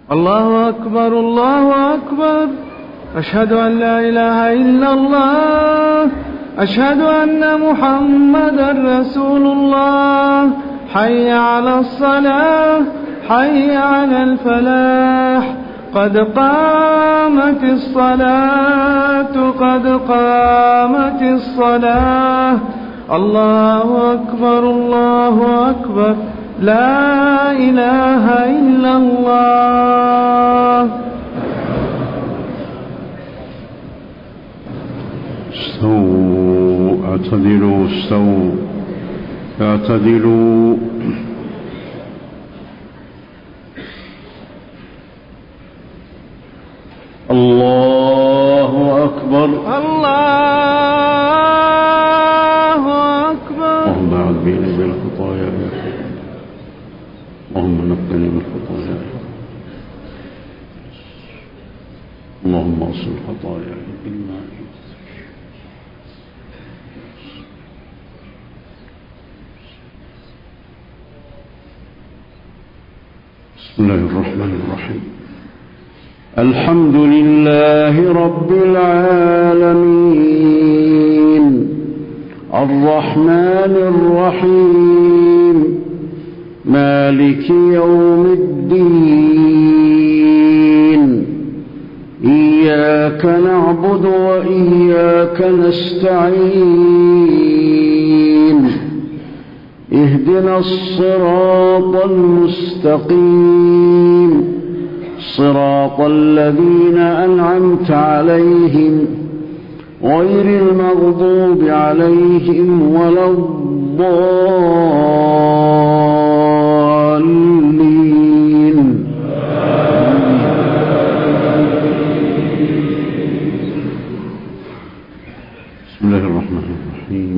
الله أكبر الله أكبر. أشهد أن لا إله إلا الله. أشهد أن محمدا رسول الله. حي على الصلاة حي على الفلاح. قد قامت الصلاة قد قامت الصلاة. الله أكبر الله أكبر. لا إله إلا الله. استووا اعتدلوا استووا اعتدلوا. الله أكبر الله أكبر. اللهم أعذ بنا من الخطايا يا أخي. اللهم نقني من الخطايا. اللهم اغسل خطاياي بالماء. بسم الله الرحمن الرحيم. الحمد لله رب العالمين الرحمن الرحيم مالك يوم الدين. إياك نعبد وإياك نستعين. اهدنا الصراط المستقيم صراط الذين أنعمت عليهم غير المغضوب عليهم ولا الضالين. بسم الله الرحمن الرحيم.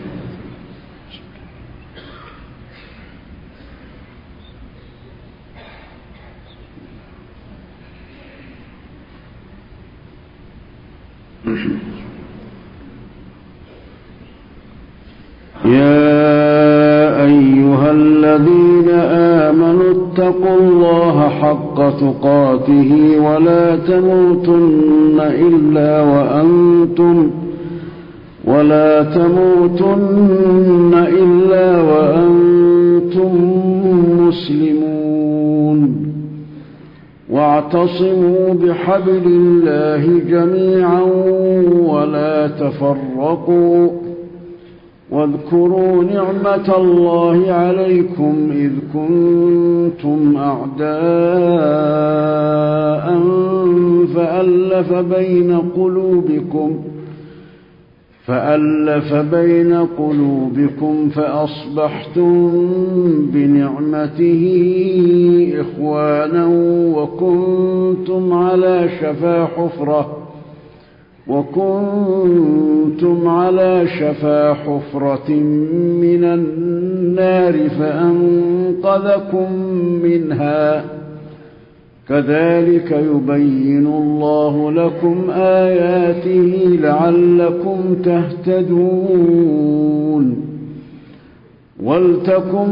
يا أيها الذين آمنوا اتقوا الله حق تقاته ولا تموتن إلا وأنتم مسلمون. واعتصموا بحبل الله جميعا ولا تفرقوا. واذكروا نعمة الله عليكم إذ كنتم أعداء فألف بين قلوبكم فأصبحتم بنعمته إخوانا وكنتم على شفا حفرة من النار فأنقذكم منها. كذلك يبين الله لكم آياته لعلكم تهتدون. ولتكن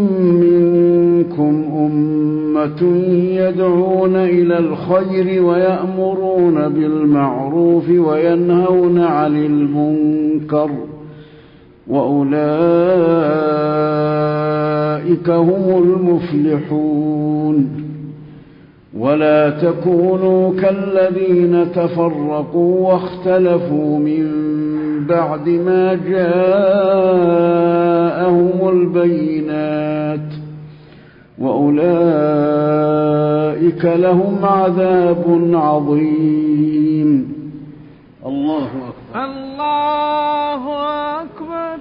منكم أمة يدعون إلى الخير ويأمرون بالمعروف وينهون عن المنكر وأولئك هم المفلحون. ولا تكونوا كالذين تفرقوا واختلفوا من بعد ما جاءهم البينات وأولئك لهم عذاب عظيم. الله أكبر الله أكبر.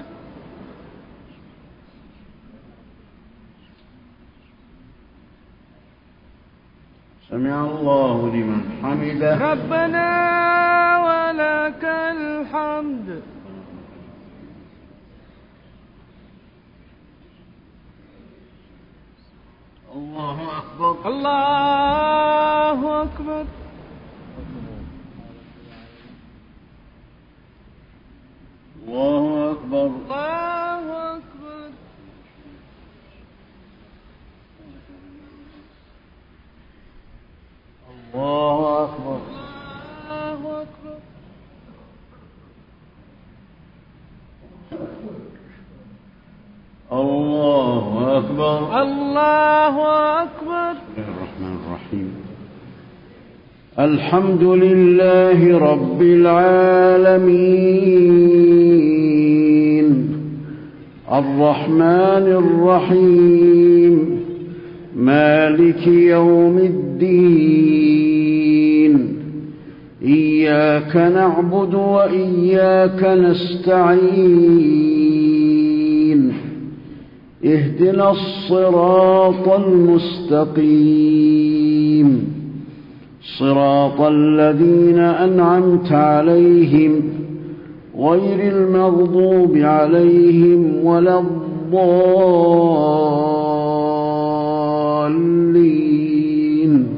سمع الله لمن حمده. ربنا ولك الحمد. الله أكبر الله أكبر. الله أكبر الله أكبر. الله أكبر. الله أكبر. بسم الله الرحمن الرحيم. الحمد لله رب العالمين الرحمن الرحيم مالك يوم الدين إياك نعبد وإياك نستعين اهدنا الصراط المستقيم صراط الذين أنعمت عليهم غير المغضوب عليهم ولا الضالين.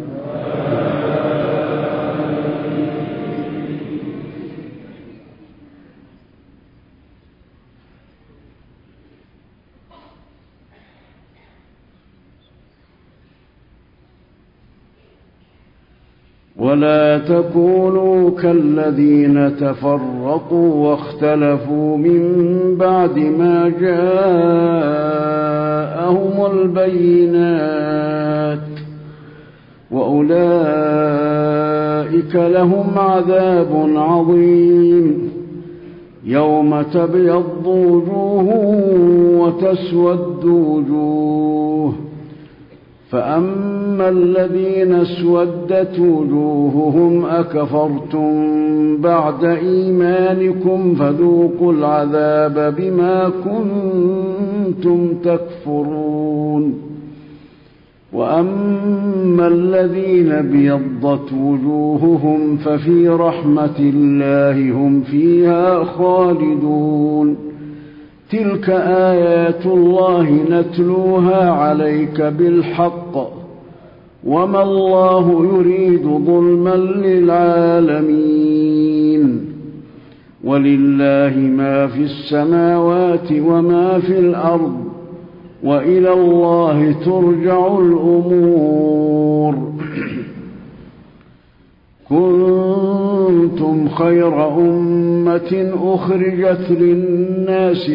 ولا تكونوا كالذين تفرقوا واختلفوا من بعد ما جاءهم البينات وأولئك لهم عذاب عظيم يوم تبيض وجوه وتسود وجوه فأما الذين اسودت وجوههم أكفرتم بعد إيمانكم فذوقوا العذاب بما كنتم تكفرون وأما الذين بيضت وجوههم ففي رحمة الله هم فيها خالدون تلك آيات الله نتلوها عليك بالحق وما الله يريد ظلما للعالمين ولله ما في السماوات وما في الأرض وإلى الله ترجع الأمور. كنتم خير أمة أخرجت للناس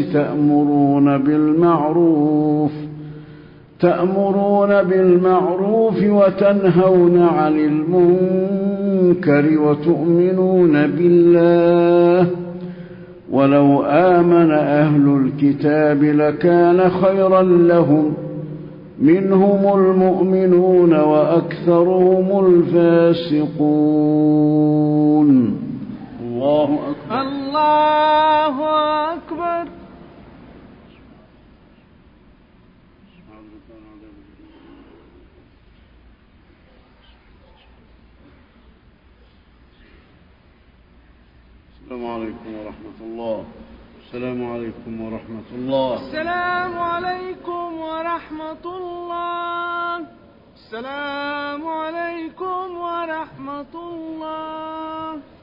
تأمرون بالمعروف وتنهون عن المنكر وتؤمنون بالله ولو آمن أهل الكتاب لكان خيرا لهم منهم المؤمنون وأكثرهم الفاسقون. الله أكبر. الله أكبر. السلام عليكم ورحمة الله. السلام عليكم ورحمة الله. السلام عليكم ورحمة الله. السلام عليكم ورحمة الله.